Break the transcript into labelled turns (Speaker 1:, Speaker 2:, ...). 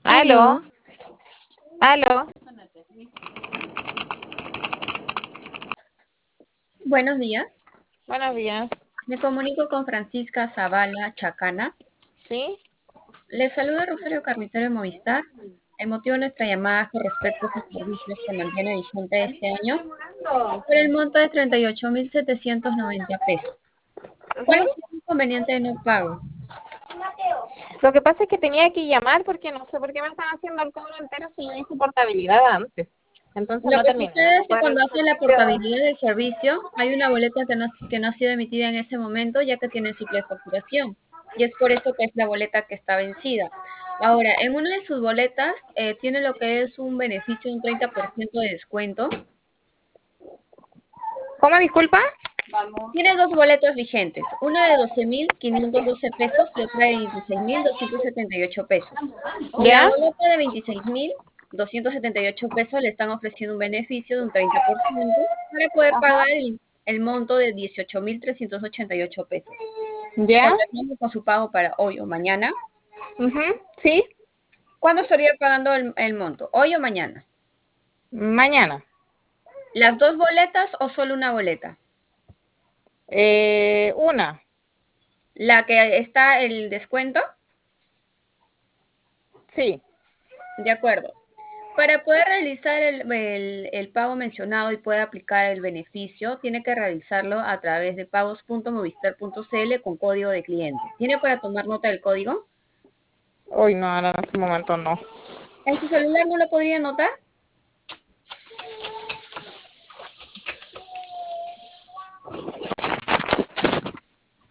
Speaker 1: Aló,
Speaker 2: Aló,
Speaker 1: aló.
Speaker 2: buenos días.
Speaker 1: Buenos días.
Speaker 2: Me comunico con Francisca Zavala Chacana.
Speaker 1: ¿Sí?
Speaker 2: Le saluda Rosario Carnicero de Movistar. El motivo de nuestra llamada es con respecto a sus servicios que mantiene vigente este año por el monto de 38.790 pesos. ¿Cuál es
Speaker 1: Ujú.
Speaker 2: el inconveniente de no pago?
Speaker 1: Lo que pasa es que tenía que llamar porque no sé por qué me están haciendo el cobro entero si yo hice portabilidad antes. Entonces
Speaker 2: Lo
Speaker 1: no
Speaker 2: que
Speaker 1: terminé
Speaker 2: sucede
Speaker 1: de
Speaker 2: es que
Speaker 1: poder el
Speaker 2: cuando hacen la
Speaker 1: servicio.
Speaker 2: portabilidad del servicio, hay una boleta que no ha sido emitida en ese momento, ya que tiene ciclo de facturación. Y es por eso que es la boleta que está vencida. Ahora, en una de sus boletas tiene lo que es un beneficio de un 30% de descuento.
Speaker 1: ¿Cómo, disculpa?
Speaker 2: Tiene dos boletas vigentes, una de 12.512 pesos y otra de 26.278 pesos. La
Speaker 1: ¿Ya?
Speaker 2: boleta de 26.278 pesos le están ofreciendo un beneficio de un 30% para poder
Speaker 1: Ajá.
Speaker 2: pagar el monto de 18.388 pesos.
Speaker 1: ¿Ya?
Speaker 2: Contactamos con su pago para hoy o mañana.
Speaker 1: Ujú. ¿Sí?
Speaker 2: ¿Cuándo estaría pagando el monto? ¿Hoy o mañana?
Speaker 1: Mañana.
Speaker 2: ¿Las dos boletas o solo una boleta?
Speaker 1: Una.
Speaker 2: La que está el descuento.
Speaker 1: Sí.
Speaker 2: De acuerdo. Para poder realizar el pago mencionado y poder aplicar el beneficio, tiene que realizarlo a través de pagos.movistar.cl con código de cliente. ¿Tiene para tomar nota del código?
Speaker 1: Hoy no, ahora en este momento no.
Speaker 2: ¿En su celular no lo podría anotar?